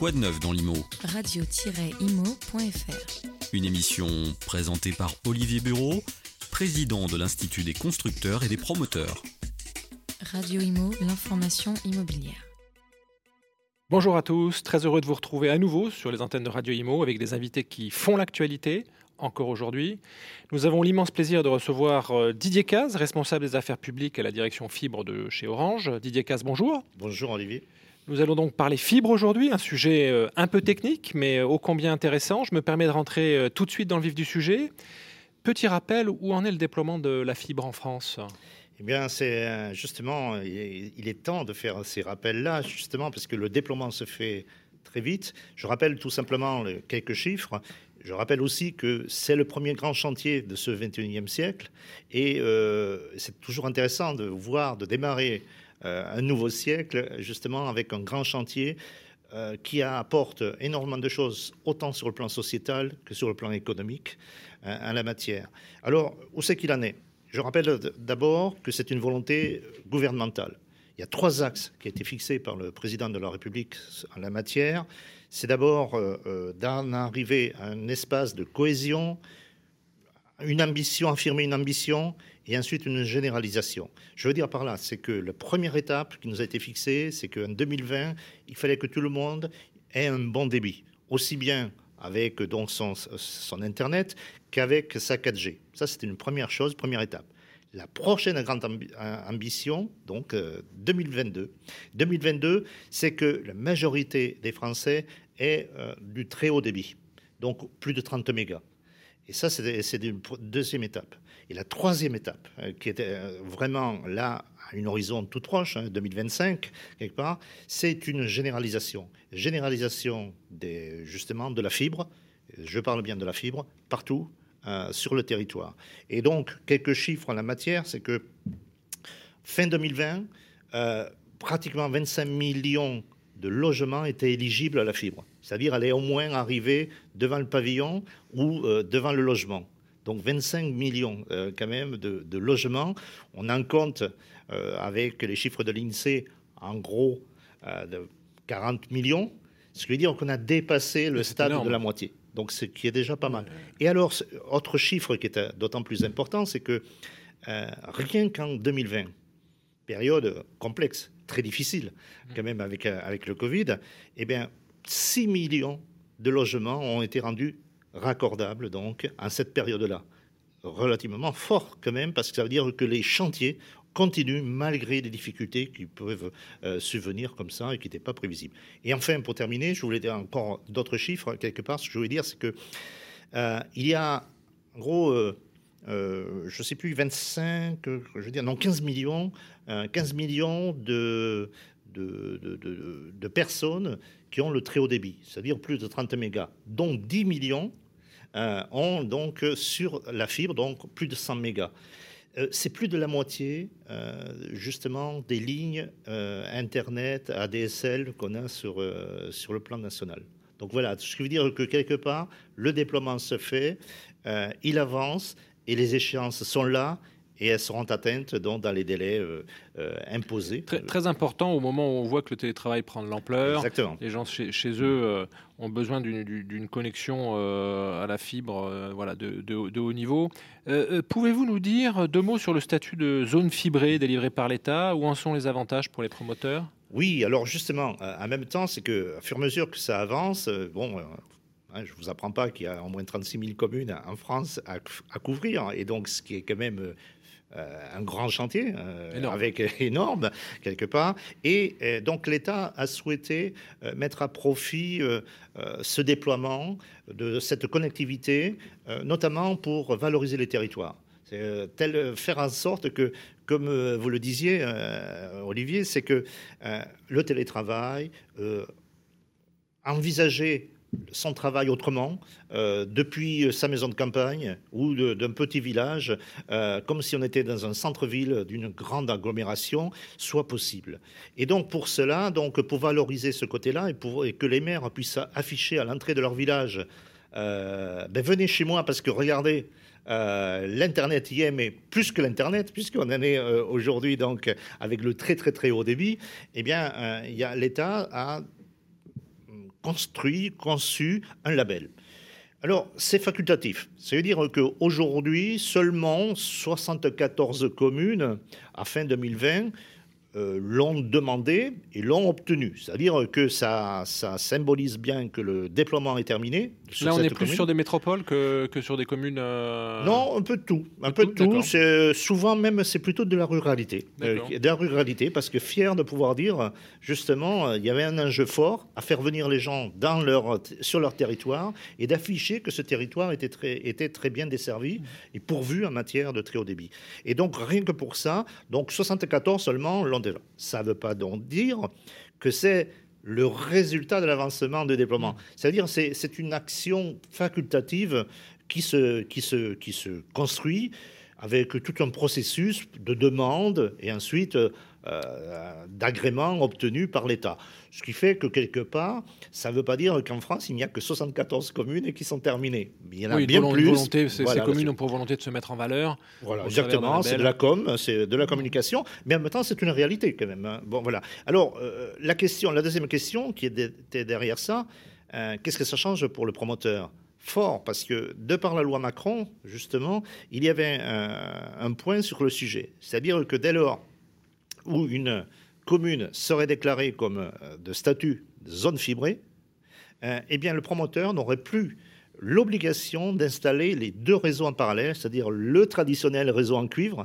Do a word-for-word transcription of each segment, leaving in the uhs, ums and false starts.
Quoi de neuf dans l'I M O ? radio tiret imo point f r. Une émission présentée par Olivier Bureau, président de l'Institut des constructeurs et des promoteurs. Radio Imo, l'information immobilière. Bonjour à tous, très heureux de vous retrouver à nouveau sur les antennes de Radio Imo avec des invités qui font l'actualité, encore aujourd'hui. Nous avons l'immense plaisir de recevoir Didier Cazes, responsable des affaires publiques à la direction fibre de chez Orange. Didier Cazes, bonjour. Bonjour Olivier. Nous allons donc parler fibre aujourd'hui, un sujet un peu technique mais ô combien intéressant. Je me permets de rentrer tout de suite dans le vif du sujet. Petit rappel, où en est le déploiement de la fibre en France ? Eh bien, c'est justement, il est temps de faire ces rappels-là, justement, parce que le déploiement se fait très vite. Je rappelle tout simplement quelques chiffres. Je rappelle aussi que c'est le premier grand chantier de ce vingt et unième siècle. Et euh, c'est toujours intéressant de voir, de démarrer euh, un nouveau siècle, justement, avec un grand chantier euh, qui apporte énormément de choses, autant sur le plan sociétal que sur le plan économique, euh, en la matière. Alors, où c'est qu'il en est ? Je rappelle d'abord que c'est une volonté gouvernementale. Il y a trois axes qui ont été fixés par le président de la République en la matière. C'est d'abord euh, d'en arriver à un espace de cohésion, une ambition, affirmer une ambition, et ensuite une généralisation. Je veux dire par là, c'est que la première étape qui nous a été fixée, c'est qu'en deux mille vingt, il fallait que tout le monde ait un bon débit, aussi bien avec donc son, son Internet qu'avec sa quatre G. Ça, c'était une première chose, première étape. La prochaine grande ambi- ambition, donc euh, deux mille vingt-deux, deux mille vingt-deux, c'est que la majorité des Français aient euh, du très haut débit, donc plus de trente mégas. Et ça, c'est, c'est une deuxième étape. Et la troisième étape, euh, qui était euh, vraiment là, à une horizon toute proche, hein, deux mille vingt-cinq, quelque part, c'est une généralisation. Généralisation des, justement de la fibre, je parle bien de la fibre, partout euh, sur le territoire. Et donc, quelques chiffres en la matière, c'est que fin deux mille vingt, euh, pratiquement vingt-cinq millions de logements étaient éligibles à la fibre. C'est-à-dire allaient au moins arriver devant le pavillon ou euh, devant le logement. Donc vingt-cinq millions euh, quand même de, de logements. On en compte euh, avec les chiffres de l'INSEE en gros euh, de quarante millions. Ce qui veut dire qu'on a dépassé le C'est stade énorme. de la moitié. Donc ce qui est déjà pas mal. Et alors, autre chiffre qui est d'autant plus important, c'est que euh, rien qu'en deux mille vingt, période complexe, très difficile quand même avec, avec le Covid, eh bien six millions de logements ont été rendus raccordables donc en cette période-là. Relativement fort quand même, parce que ça veut dire que les chantiers continuent malgré les difficultés qui peuvent euh, survenir comme ça et qui n'étaient pas prévisibles. Et enfin, pour terminer, je voulais dire encore d'autres chiffres quelque part. Ce que je voulais dire, c'est que euh, il y a en gros, euh, euh, je ne sais plus, vingt-cinq, je veux dire, non, quinze millions, euh, quinze millions de, de, de, de, de personnes qui ont le très haut débit, c'est-à-dire plus de trente mégas, dont dix millions euh, ont donc sur la fibre, donc plus de cent mégas. Euh, c'est plus de la moitié, euh, justement, des lignes euh, Internet, A D S L qu'on a sur, euh, sur le plan national. Donc voilà, ce qui veut dire que quelque part, le déploiement se fait, euh, il avance et les échéances sont là et elles seront atteintes donc, dans les délais euh, euh, imposés. Très, très important au moment où on voit que le télétravail prend de l'ampleur. Exactement. Les gens chez, chez eux euh, ont besoin d'une, d'une connexion euh, à la fibre euh, voilà, de, de, de haut niveau. Euh, euh, pouvez-vous nous dire deux mots sur le statut de zone fibrée délivrée par l'État ? Où en sont les avantages pour les promoteurs ? Oui, alors justement, en même temps, c'est qu'à fur et à mesure que ça avance, euh, bon... Euh, je ne vous apprends pas qu'il y a au moins trente-six mille communes en France à, à couvrir, et donc ce qui est quand même euh, un grand chantier, euh, énorme. avec énorme quelque part. Et euh, donc l'État a souhaité euh, mettre à profit euh, euh, ce déploiement de cette connectivité, euh, notamment pour valoriser les territoires. C'est euh, tel, faire en sorte que, comme euh, vous le disiez, euh, Olivier, c'est que euh, le télétravail, euh, envisager son travail autrement, euh, depuis sa maison de campagne ou de, d'un petit village, euh, comme si on était dans un centre-ville d'une grande agglomération, soit possible. Et donc pour cela, donc pour valoriser ce côté-là et, pour, et que les maires puissent afficher à l'entrée de leur village, euh, ben venez chez moi parce que regardez, euh, l'internet y est, mais plus que l'internet, puisqu'on en est euh, aujourd'hui donc avec le très très très haut débit, eh bien euh, il y a l'État a construit, conçu un label. Alors, c'est facultatif. Ça veut dire qu'aujourd'hui, seulement soixante-quatorze communes, à fin deux mille vingt, euh, l'ont demandé et l'ont obtenu. C'est-à-dire que ça, ça symbolise bien que le déploiement est terminé. Là, on est plus commune. sur des métropoles que, que sur des communes... Euh... Non, un peu de tout. Un peu de tout. tout. C'est, souvent même, c'est plutôt de la ruralité. Euh, de la ruralité, parce que fier de pouvoir dire, justement, il y avait un enjeu fort à faire venir les gens dans leur, sur leur territoire et d'afficher que ce territoire était très, était très bien desservi mmh. et pourvu en matière de très haut débit. Et donc, rien que pour ça, donc soixante-quatorze seulement l'ont déjà. Ça ne veut pas donc dire que c'est le résultat de l'avancement de déploiement. C'est-à-dire c'est c'est une action facultative qui se, qui se, qui se construit avec tout un processus de demande et ensuite euh, d'agrément obtenu par l'État. Ce qui fait que quelque part, ça ne veut pas dire qu'en France, il n'y a que soixante-quatorze communes qui sont terminées. Il y en a oui, bien volonté, plus. Volonté, ces, voilà, ces communes ont pour volonté de se mettre en valeur. Voilà, exactement, c'est de la com, c'est de la communication, mais en même temps, c'est une réalité quand même. Hein. Bon, voilà. Alors, euh, la question, la deuxième question qui était derrière ça, euh, qu'est-ce que ça change pour le promoteur ? Fort, parce que de par la loi Macron, justement, il y avait un, un point sur le sujet. C'est-à-dire que dès lors où une commune serait déclarée comme de statut de zone fibrée, euh, eh bien le promoteur n'aurait plus l'obligation d'installer les deux réseaux en parallèle, c'est-à-dire le traditionnel réseau en cuivre,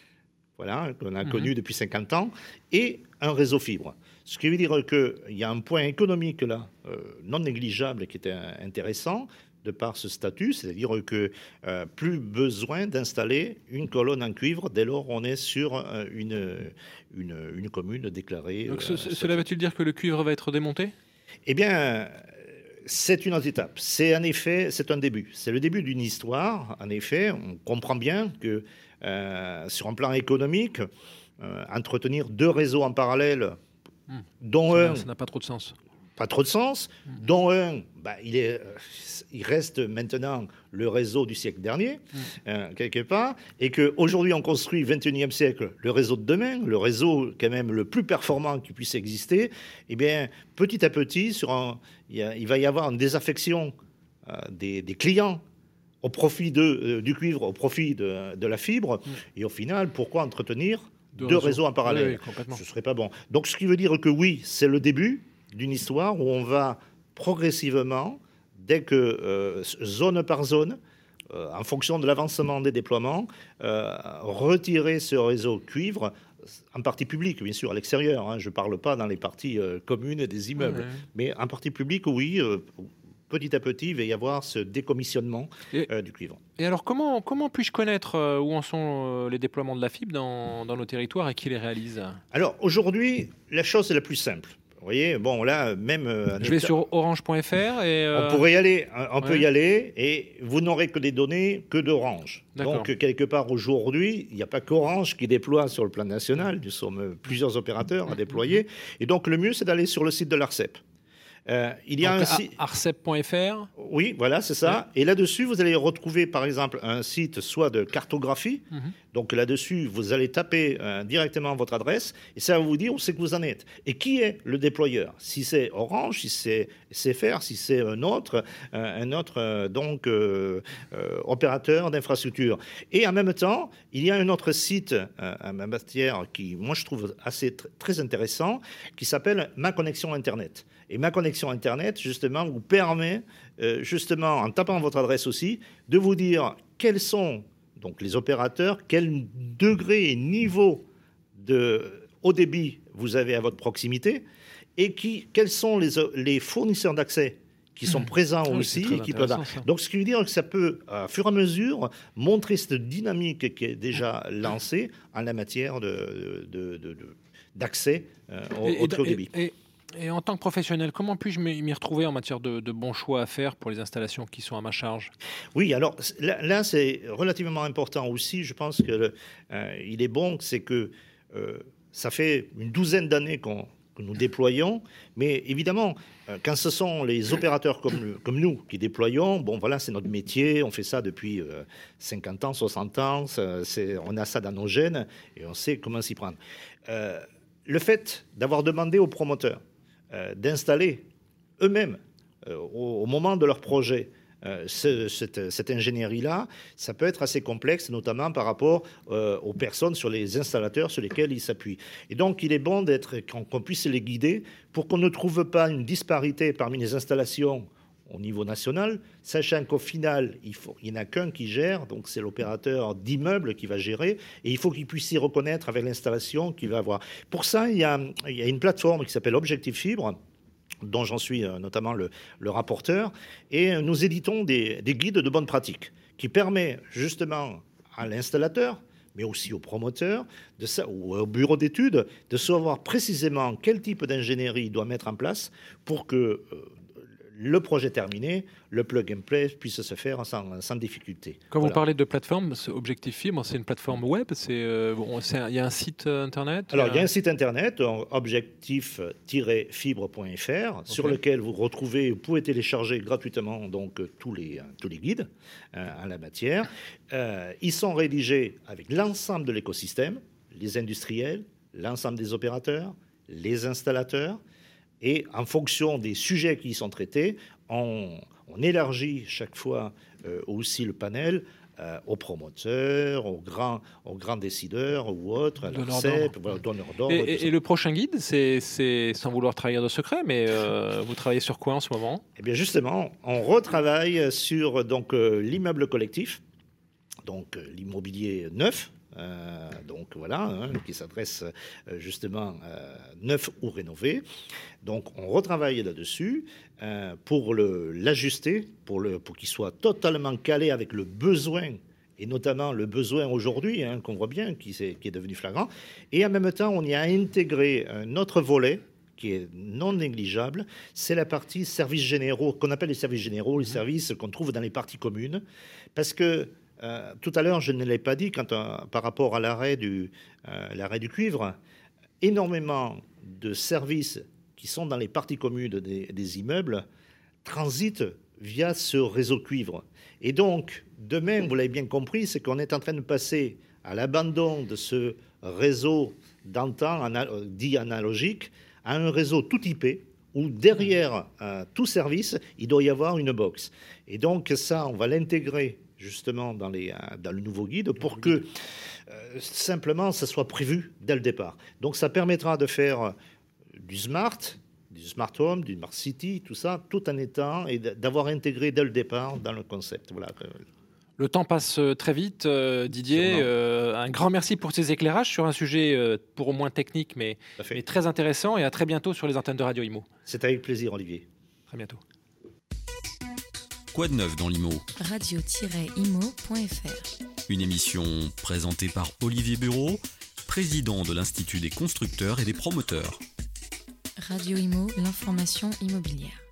voilà, qu'on a mmh. connu depuis cinquante ans, et un réseau fibre. Ce qui veut dire qu'il y a un point économique là, euh, non négligeable, qui était intéressant, de par ce statut, c'est-à-dire que euh, plus besoin d'installer une colonne en cuivre dès lors on est sur euh, une, une, une commune déclarée. Donc euh, ce, cela veut-il dire que le cuivre va être démonté ? Eh bien, c'est une autre étape. C'est en effet, c'est un début. C'est le début d'une histoire. En effet, on comprend bien que euh, sur un plan économique, euh, entretenir deux réseaux en parallèle, mmh. dont ça un... Ça n'a pas trop de sens. Pas trop de sens, mmh. dont un, bah, il, est, il reste maintenant le réseau du siècle dernier, mmh. euh, quelque part, et qu'aujourd'hui on construit, vingt et unième siècle, le réseau de demain, le réseau quand même le plus performant qui puisse exister, eh bien, petit à petit, sur un, il, y a, il va y avoir une désaffection euh, des, des clients au profit de, euh, du cuivre, au profit de, de la fibre, mmh. et au final, pourquoi entretenir deux, deux réseaux. réseaux en parallèle ? Oui, oui, ce serait pas bon. Donc, ce qui veut dire que oui, c'est le début d'une histoire où on va progressivement, dès que euh, zone par zone, euh, en fonction de l'avancement des déploiements, euh, retirer ce réseau cuivre, en partie publique, bien sûr, à l'extérieur. Hein, je ne parle pas dans les parties euh, communes des immeubles, ouais. mais en partie publique, oui. Euh, petit à petit, il va y avoir ce décommissionnement et, euh, du cuivre. Et alors, comment, comment puis-je connaître euh, où en sont euh, les déploiements de la fibre dans, dans nos territoires et qui les réalise ? Alors, aujourd'hui, la chose est la plus simple. Vous voyez, bon, là, même... Euh, je vais état... sur orange point f r et... Euh... On pourrait y aller, on ouais. peut y aller, et vous n'aurez que des données que d'Orange. D'accord. Donc, quelque part, aujourd'hui, il n'y a pas qu'Orange qui déploie sur le plan national. Nous sommes plusieurs opérateurs à déployer. Et donc, le mieux, c'est d'aller sur le site de l'Arcep. Euh, il y a donc, un site arcep point f r. Oui, voilà, c'est ça. Ouais. Et là-dessus, vous allez retrouver, par exemple, un site soit de cartographie. Mm-hmm. Donc là-dessus, vous allez taper euh, directement votre adresse et ça va vous dire où c'est que vous en êtes. Et qui est le déployeur ? Si c'est Orange, si c'est S F R, si c'est un autre, euh, un autre euh, donc euh, euh, opérateur d'infrastructure. Et en même temps, il y a un autre site euh, en matière qui, moi, je trouve assez tr- très intéressant, qui s'appelle Ma Connexion Internet. Et Ma Connexion Internet, justement, vous permet, euh, justement, en tapant votre adresse aussi, de vous dire quels sont donc les opérateurs, quel degré et niveau de haut débit vous avez à votre proximité, et qui, quels sont les, les fournisseurs d'accès qui sont mmh. présents oui, aussi. Et qui peuvent... Donc, ce qui veut dire que ça peut, à fur et à mesure, montrer cette dynamique qui est déjà lancée en la matière de, de, de, de, d'accès euh, au, et, au très haut débit. Et, et... Et en tant que professionnel, comment puis-je m'y retrouver en matière de, de bons choix à faire pour les installations qui sont à ma charge ? Oui, alors là, là c'est relativement important aussi. Je pense qu'il euh, est bon, c'est que euh, ça fait une douzaine d'années qu'on, que nous déployons, mais évidemment, euh, quand ce sont les opérateurs comme, comme nous qui déployons, bon voilà, c'est notre métier, on fait ça depuis euh, cinquante ans, soixante ans, c'est, on a ça dans nos gènes et on sait comment s'y prendre. Euh, le fait d'avoir demandé aux promoteurs Euh, d'installer eux-mêmes euh, au, au moment de leur projet. Euh, ce, cette, cette ingénierie-là, ça peut être assez complexe, notamment par rapport euh, aux personnes, sur les installateurs sur lesquels ils s'appuient. Et donc, il est bon d'être, qu'on puisse les guider pour qu'on ne trouve pas une disparité parmi les installations au niveau national, sachant qu'au final, il faut, il n'y en a qu'un qui gère, donc c'est l'opérateur d'immeuble qui va gérer, et il faut qu'il puisse s'y reconnaître avec l'installation qu'il va avoir. Pour ça, il y a, il y a une plateforme qui s'appelle Objectif Fibre, dont j'en suis notamment le, le rapporteur, et nous éditons des, des guides de bonne pratique qui permet justement à l'installateur, mais aussi au promoteur de ça, ou au bureau d'études, de savoir précisément quel type d'ingénierie il doit mettre en place pour que euh, le projet terminé, le plug and play puisse se faire sans, sans difficulté. Quand Voilà. vous parlez de plateforme, ce Objectif Fibre, c'est une plateforme web, c'est, euh, bon, c'est un- il y a un site euh, internet. Alors, il y a un site internet, objectif tiret fibre point f r, okay. sur lequel vous retrouvez, vous pouvez télécharger gratuitement donc, tous, les, tous les guides euh, en la matière. Euh, ils sont rédigés avec l'ensemble de l'écosystème, les industriels, l'ensemble des opérateurs, les installateurs. Et en fonction des sujets qui y sont traités, on, on élargit chaque fois euh, aussi le panel euh, aux promoteurs, aux grands, aux grands décideurs ou autres, à l'A R C E P, voilà, donneurs d'ordre. Et, et, et le prochain guide, c'est, c'est sans vouloir trahir de secret, mais euh, vous travaillez sur quoi en ce moment ? Eh bien justement, on retravaille sur donc, euh, l'immeuble collectif, donc euh, l'immobilier neuf. Euh, donc voilà, hein, qui s'adresse euh, justement euh, neuf ou rénové. Donc on retravaille là-dessus euh, pour le, l'ajuster, pour, le, pour qu'il soit totalement calé avec le besoin, et notamment le besoin aujourd'hui, hein, qu'on voit bien, qui, qui est devenu flagrant. Et en même temps, on y a intégré un autre volet qui est non négligeable, c'est la partie services généraux, qu'on appelle les services généraux, les services qu'on trouve dans les parties communes, parce que Euh, tout à l'heure, je ne l'ai pas dit, quand, euh, par rapport à l'arrêt du, euh, l'arrêt du cuivre, énormément de services qui sont dans les parties communes des, des immeubles transitent via ce réseau cuivre. Et donc, demain, vous l'avez bien compris, c'est qu'on est en train de passer à l'abandon de ce réseau d'antan anal- dit analogique à un réseau tout typé, où derrière euh, tout service, il doit y avoir une box. Et donc ça, on va l'intégrer justement dans, les, dans le nouveau guide pour que euh, simplement ça soit prévu dès le départ. Donc ça permettra de faire du smart, du smart home, du smart city, tout ça, tout en étant et d'avoir intégré dès le départ dans le concept. Voilà. Le temps passe très vite, euh, Didier. Euh, un grand merci pour ces éclairages sur un sujet euh, pour au moins technique, mais, mais très intéressant. Et à très bientôt sur les antennes de Radio Imo. C'est avec plaisir, Olivier. Très bientôt. Quoi de neuf dans l'I M O ? radio tiret imo point f r. Une émission présentée par Olivier Bureau, président de l'Institut des constructeurs et des promoteurs. Radio Imo, l'information immobilière.